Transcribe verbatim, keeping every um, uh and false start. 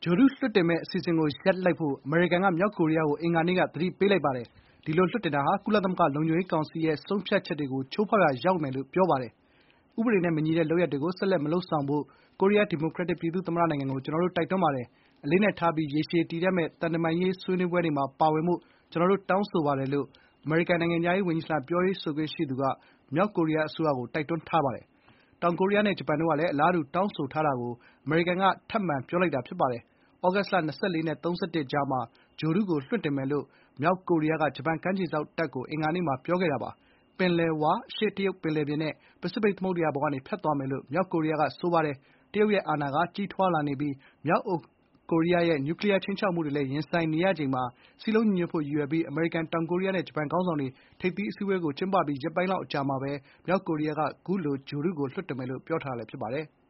ဂြိုဟ်တုလွှတ်တင်မယ့်အစီအစဉ်ကိုရပ်လိုက်ဖို့ အမေရိကန်က မြောက်ကိုရီးယားကို အင်္ဂါနေ့က သတိပေးလိုက်ပါတယ်။ ဒီလိုလွှတ်တင်တာဟာ ကုလသမဂ္ဂလုံခြုံရေးကောင်စီရဲ့ဆုံးဖြတ်ချက်တွေကို ချိုးဖောက်ရာရောက်မယ်လို့ ပြောပါတယ်။ “ဥပဒေနဲ့မညီတဲ့လုပ်ရပ်တွေကို ဆက်လက်မလုပ်ဆောင်ဖို့ ကိုရီးယားဒီမိုကရက်တစ်ပြည်သူ့သမ္မတနိုင်ငံကို ကျနော်တို့ တိုက်တွန်းပါတယ်။ အလေးအနက်ထားပြီး ရေရှည်တည်တံ့မယ့် သံတမန်ရေးဆွေးနွေးပွဲတွေမှာပါဝင်ဖို့ ကျနော်တို့ တောင်းဆိုပါတယ်” လို့ အမေရိကန်နိုင်ငံခြားရေးဝန်ကြီးဌာန ပြောရေးဆိုခွင့်ရှိသူက မြောက်ကိုရီးယားအစိုးရကို တိုက်တွန်းထားပါတယ်။ တောင်ကိုရီးယားနဲ့ဂျပန်တို့ကလည်း အလားတူတောင်းဆိုထားတာကို အမေရိကန်က ထပ်မံပြောလိုက်တာဖြစ်ပါတယ်။ သြဂုတ်လ ၂၄ နဲ့ ၃၁ ကြားမှာ ဂြိုဟ်တုကိုလွှတ်တင်မယ်လို့ မြောက်ကိုရီးယားက ဂျပန်ကမ်းခြေစောင့်တပ်ကို အင်္ဂါနေ့မှာ ပြောခဲ့တာပါ။ ပင်လယ်ဝ၊ အရှေ့တရုတ်ပင်လယ်ပြင်နဲ့ ပစိဖိတ်သမုဒ္ဒရာပေါ်ကနေ ဖြတ်သွားမယ်လို့ မြောက်ကိုရီးယားက ဆိုပါတယ်။ တရုတ်ရဲ့အာဏာက ကြီးထွားလာနေပြီး မြောက်ကိုရီးယားရဲ့ နျူကလီးယားခြိမ်းခြောက်မှုတွေလည်း ရင်ဆိုင်နေရချိန်မှာ စည်းလုံးညီညွတ်ဖို့ရည်ရွယ်ပြီး အမေရိကန်၊ တောင်ကိုရီးယားနဲ့ ဂျပန်ခေါင်းဆောင်တွေ ထိပ်သီးအစည်းအဝေးကို ကျင်းပပြီးရက်ပိုင်းလောက်အကြာမှာပဲ မြောက်ကိုရီးယားက ခုလို ဂြိုဟ်တုကိုလွှတ်တင်မယ်လို့ ပြောထားတာလည်းဖြစ်ပါတယ်။